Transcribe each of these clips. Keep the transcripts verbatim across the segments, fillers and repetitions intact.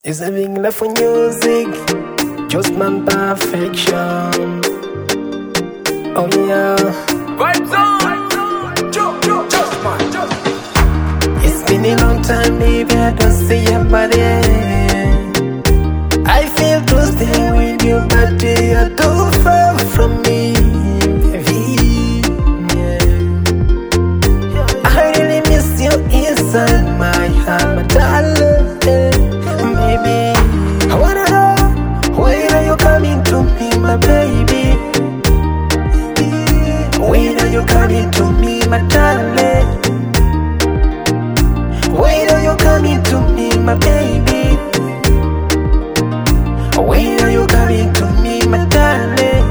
Is having love for music, just man perfection. Oh yeah, Vibes on, just, just, just man, just. it's been a long time, baby. I don't see your body. I feel to stay with you, but you're too far from me, baby. Yeah. I really miss you inside my heart, my darling. Baby, I wanna know, when are you coming to me, my baby? When are you coming to me, my darling? When are you coming to me, my baby? When are you coming to me, my darling?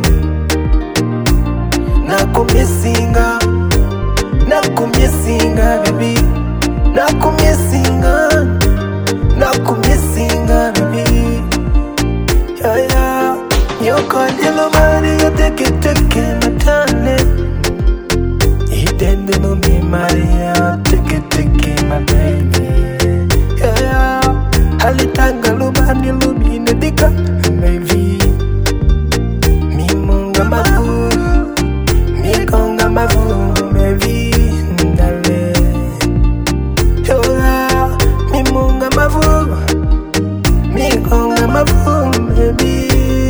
Nakumissinga, nakumissinga, baby. Nakumissinga, nakumissinga, baby. Yeah, yeah. You call yellow money, you take it, take it, my darling. You didn't know me, Maria. Take it, take it, my baby. Yeah, yeah. Halitanga lubani lubine dika, baby. Mi munga mavu, mi konga mavu, baby. Ndale. Yeah, yeah. Mi munga mavu, mi konga mavu, baby.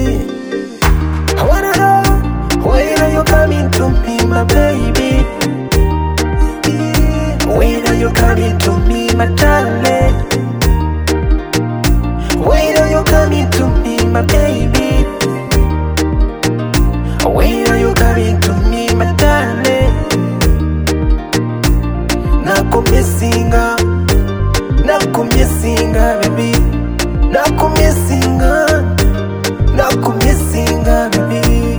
I wanna know, when are you coming to me, my baby? When are you coming to me, my darling? When are you coming to me, my baby? When are you coming to me, my darling? Nakumissinga, nakumissinga, baby. Nakumissinga, nakumissinga, baby.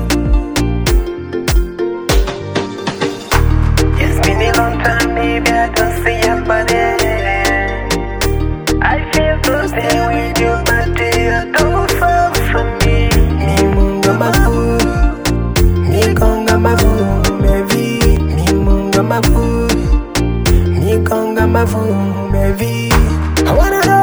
It's been a long time, baby. I don't see your body. I feel to stay with you, but you're too far from me. Mi munga mavu, mi konga mavu, baby. Mi munga mavu, mi konga mavu, baby. I wanna know.